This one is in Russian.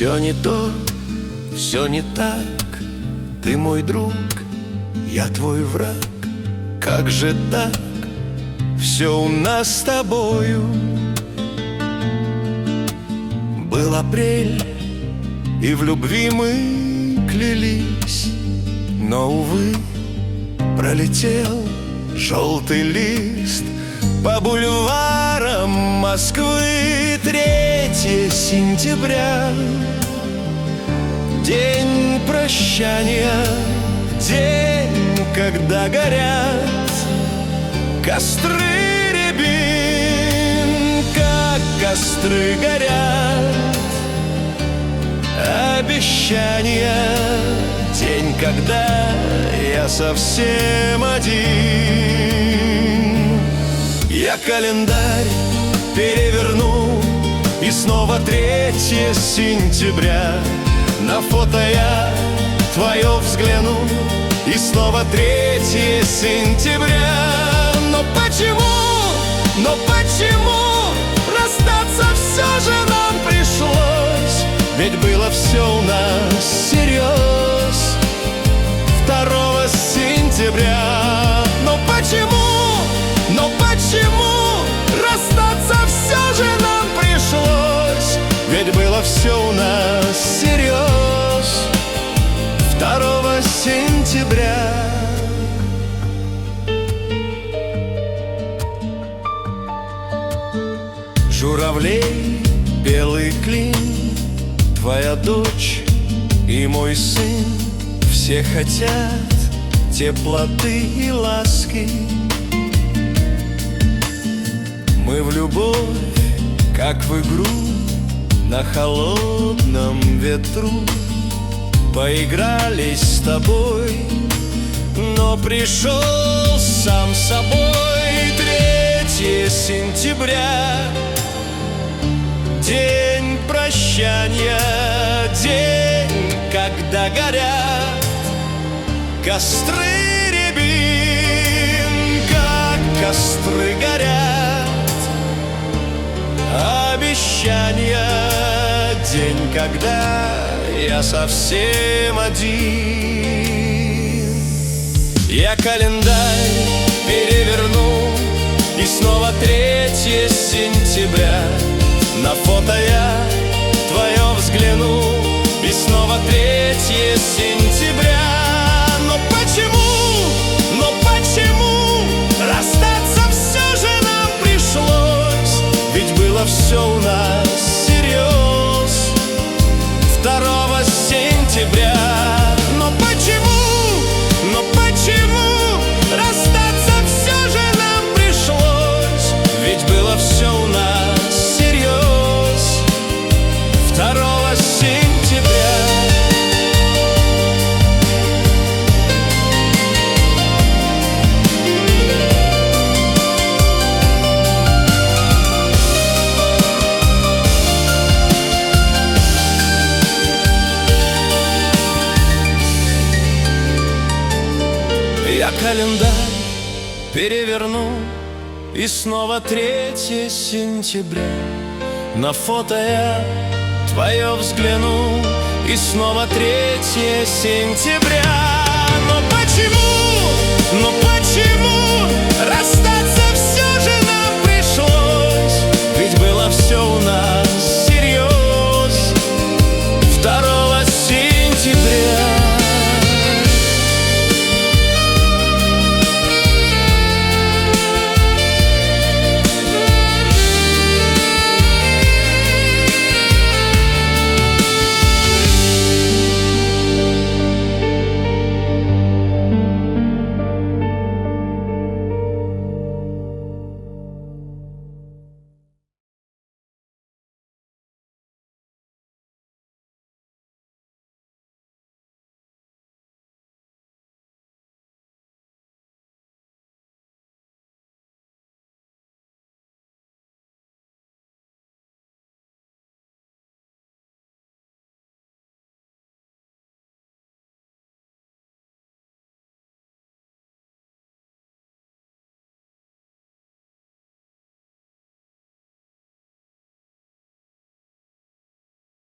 Все не то, все не так. Ты мой друг, я твой враг. Как же так? Все у нас с тобою. Был апрель, и в любви мы клялись, но, увы, пролетел желтый лист. По бульварам Москвы 3 сентября, день прощания, день, когда горят костры рябин, как костры горят обещания. День, когда я совсем один. Я календарь переверну, и снова 3 сентября. На фото я твое взгляну, и снова 3 сентября. Но почему расстаться все же нам пришлось? Ведь было все у нас всерьез 2 сентября. Но почему расстаться все же нам пришлось? Ведь было все у нас всерьез 2 сентября. Журавлей белый клин, твоя дочь и мой сын, все хотят теплоты и ласки. Мы в любовь, как в игру, на холодном ветру поигрались с тобой, но пришел сам собой 3 сентября. День прощания, день, когда горят костры рябин, как костры горят обещания. День, когда я совсем один. Я календарь переверну, и снова 3 сентября. На фото я твое взгляну, и снова 3 сентября. Но почему расстаться все же нам пришлось? Ведь было все у нас всерьез 2 сентября. Но почему расстаться все же нам пришлось? Ведь было все у нас всерьез 2 сентября. Я календарь переверну, и снова 3 сентября. На фото я твое взгляну, и снова 3 сентября. Но почему